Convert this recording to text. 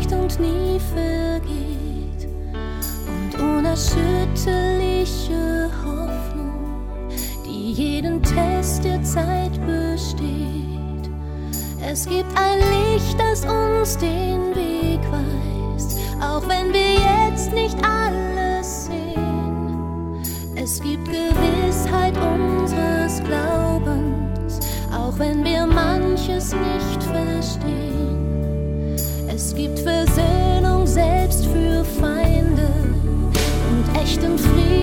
ewigt und nie vergeht und unerschütterliche Hoffnung, die jeden Test der Zeit besteht. Es gibt ein Licht, das uns den Weg weist, auch wenn wir jetzt nicht alles sehen. Es gibt Gewissheit unseres Glaubens, auch wenn wir manches nicht verstehen. Es gibt Versöhnung selbst für Feinde und echten Frieden